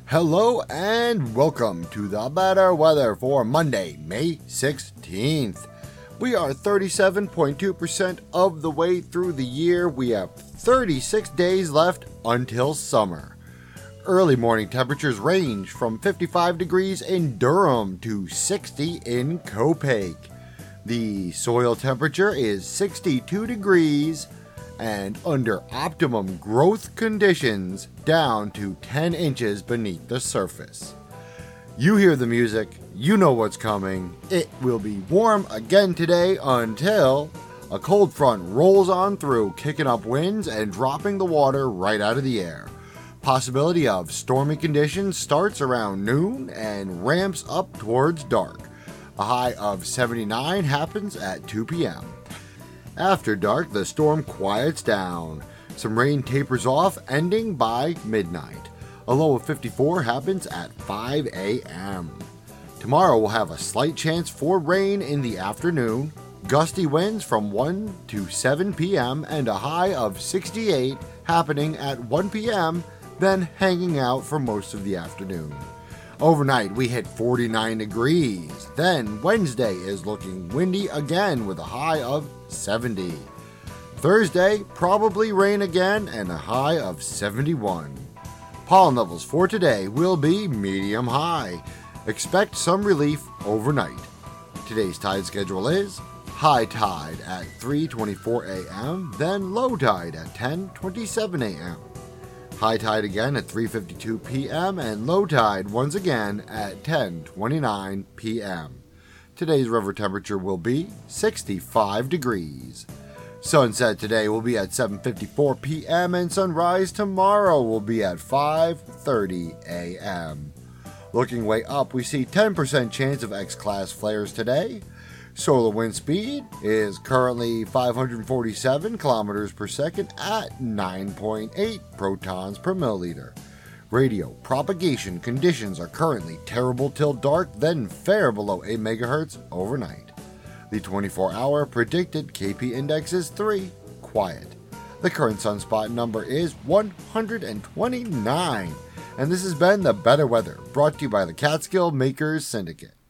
Hello and welcome to the better weather for Monday, May 16th. We are 37.2% of the way through the year. We have 36 days left until summer. Early morning temperatures range from 55 degrees in Durham to 60 in Copiague. The soil temperature is 62 degrees and under optimum growth conditions down to 10 inches beneath the surface. You hear the music, you know what's coming. It will be warm again today until a cold front rolls on through, kicking up winds and dropping the water right out of the air. Possibility of stormy conditions starts around noon and ramps up towards dark. A high of 79 happens at 2 p.m. After dark, the storm quiets down. Some rain tapers off, ending by midnight. A low of 54 happens at 5 a.m. Tomorrow we'll have a slight chance for rain in the afternoon, gusty winds from 1 to 7 p.m., and a high of 68 happening at 1 p.m., then hanging out for most of the afternoon. Overnight, we hit 49 degrees. Then Wednesday is looking windy again with a high of 70. Thursday, probably rain again and a high of 71. Pollen levels for today will be medium high. Expect some relief overnight. Today's tide schedule is high tide at 3:24 a.m., then low tide at 10:27 a.m. High tide again at 3:52 p.m. and low tide once again at 10:29 p.m. Today's river temperature will be 65 degrees. Sunset today will be at 7:54 p.m. and sunrise tomorrow will be at 5:30 a.m. Looking way up, we see 10% chance of X-class flares today. Solar wind speed is currently 547 kilometers per second at 9.8 protons per milliliter. Radio propagation conditions are currently terrible till dark, then fair below 8 megahertz overnight. The 24-hour predicted KP index is 3, quiet. The current sunspot number is 129. And this has been The Better Weather, brought to you by the Catskill Makers Syndicate.